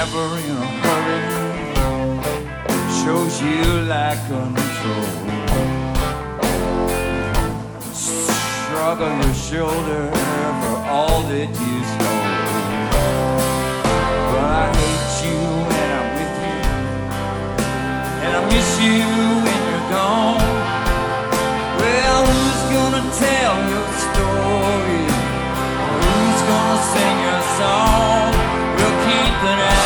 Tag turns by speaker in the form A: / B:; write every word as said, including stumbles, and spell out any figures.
A: never in a hurry, shows you lack control. Shrug on your shoulder for all that you stole. But I hate you when I'm with you, and I miss you when you're gone. Well, who's gonna tell your story? Or who's gonna sing your song?